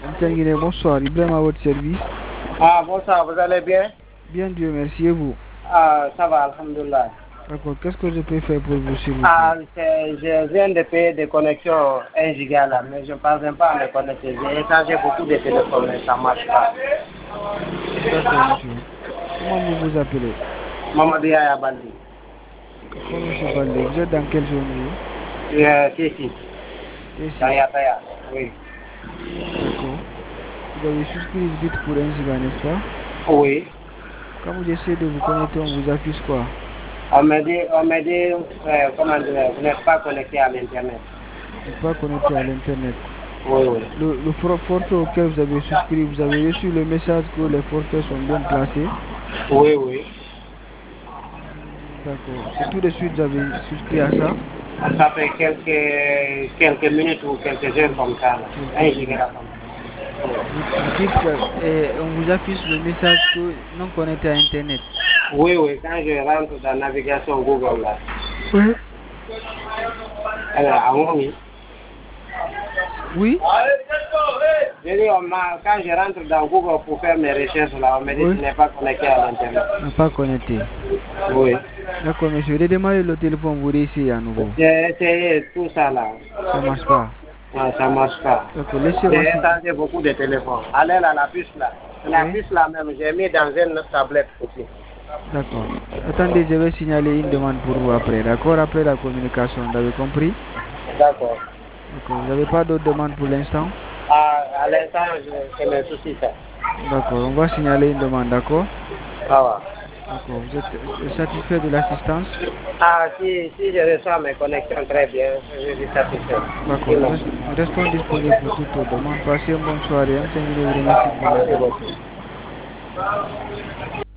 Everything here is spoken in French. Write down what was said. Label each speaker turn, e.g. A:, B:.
A: Bonsoir, Ibrahim à votre service.
B: Ah, bonsoir, vous allez bien?
A: Bien, Dieu merci, et vous?
B: Ah, ça va, alhamdoulilah.
A: D'accord, qu'est-ce que je peux faire pour vous, s'il vous plaît?
B: Ah, je viens de payer des connexions 1 giga là, mais je ne parviens pas à me connecter. J'ai échangé beaucoup de téléphones, mais ça ne marche pas.
A: D'accord, monsieur. Comment vous vous appelez?
B: Mamadou Yaya Bandi.
A: D'accord, monsieur Balde, vous êtes dans quelle zone, vous?
B: T6, dans
A: T6.
B: Yataya. Oui.
A: D'accord. Vous avez souscrit vite pour 1 giga, n'est-ce pas?
B: Oui.
A: Quand vous essayez de vous connecter, on vous affiche quoi?
B: On me dit, comment dire, vous n'êtes pas connecté à l'Internet.
A: Vous n'êtes pas connecté à l'Internet.
B: Oui, oui.
A: Le forfait auquel vous avez souscrit, vous avez reçu le message que les forfaits sont bien placés.
B: Oui, oui.
A: D'accord. C'est tout de suite, vous avez souscrit à ça?
B: Ça fait quelques minutes ou quelques heures comme ça. Là.
A: Quelques
B: 1 giga
A: minutes.
B: là, comme ça.
A: Vous dites qu'on vous affiche le message que non connecté à Internet.
B: Oui, oui, quand je rentre dans la navigation Google là.
A: Oui.
B: Alors, à Momi.
A: Oui?
B: Je dis, quand je rentre dans Google pour faire mes recherches là, on me dit
A: Oui.
B: que tu n'es pas connecté à l'Internet.
A: N'a pas connecté.
B: Oui.
A: D'accord, monsieur. Redémarrez le téléphone, vous réessayez à nouveau.
B: J'ai essayé tout ça là.
A: Ça marche pas.
B: Ah, ça ne marche pas.
A: D'accord,
B: J'ai
A: laissez-moi si.
B: échangé beaucoup de téléphones. Allez là, la puce là. La
A: Oui?
B: puce là même, j'ai mis dans une tablette aussi.
A: D'accord. Attendez, je vais signaler une demande pour vous après. D'accord? Après la communication, vous avez compris?
B: D'accord.
A: D'accord. Vous n'avez pas d'autres demandes pour l'instant?
B: Ah, à l'instant, c'est mes soucis ça.
A: D'accord. On va signaler une demande, d'accord?
B: Ça va.
A: D'accord. Vous êtes satisfait de l'assistance?
B: Ah, si je reçois mes connexions très bien, je suis satisfait.
A: D'accord.
B: Sinon,
A: Nous restons disponibles pour toute autre demande. Passez une bonne soirée. M. Sengini vous remercie
B: ah,
A: pour
B: merci
A: l'aide
B: beaucoup.
A: apportée.